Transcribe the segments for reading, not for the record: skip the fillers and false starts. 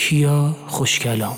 کیا خوشکلام.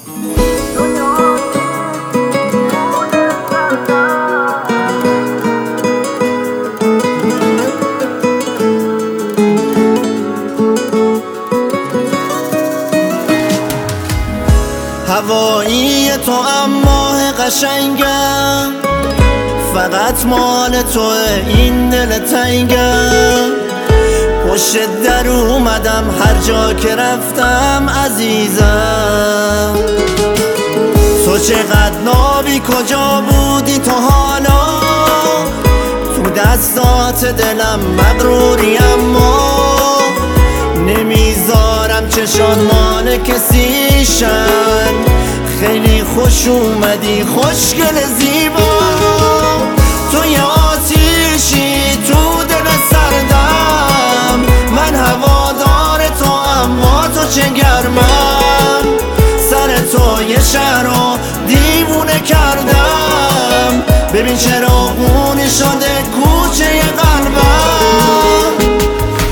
هوایی تو ماه قشنگم، فقط مال توه این دل تنگم. پشت در اومدم هر جا که رفتم عزیزم. تو چقدر نابی کجا بودی تو حالا؟ تو دستات دلم مغروری اما نمیذارم چشات مال کسی شن. خیلی خوش اومدی خوشگل زیبا، تو یه آتیشی تو دل سردم. من هوادار تو اما تو چه گرمم. سر تو یه شهر رو دیوونه کردم. ببین چراغونی شده کوچه قلبم.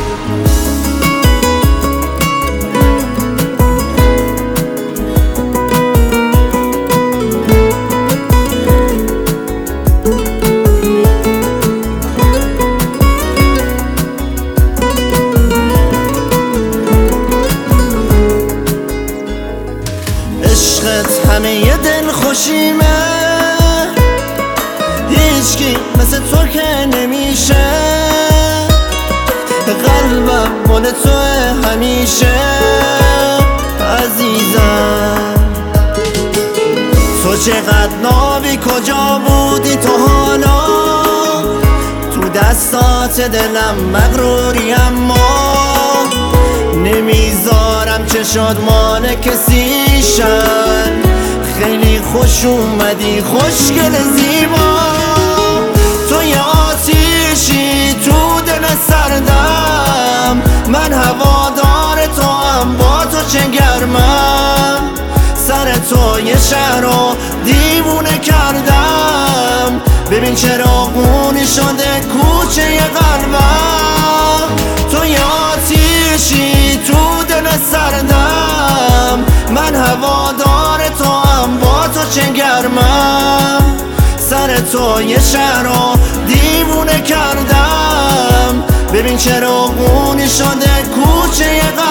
عشقت همه ی دل خوشیمه، هیچکی مثل تو که نمیشه. قلبم مال توه همیشه عزیزم. تو چقدر نابی کجا بودی تو حالا؟ تو دستات دلم مغروری اما نمیذارم چشات مال کسی شن. خیلی خوش اومدی خوشگل زیبا، تو یه آتیشی تو دل سردم. من هوادار تو هم با تو چه گرمم. سر تو یه شهر رو دیوونه کردم. ببین چراغونی شده کوچه قلبم. تو یه آتیشی تو دل سردم. من هوادار تو هم با تو چه گرمم. سر تو یه شهر رو دیوونه کردم. ببین چراغونی شده کوچه قلبم.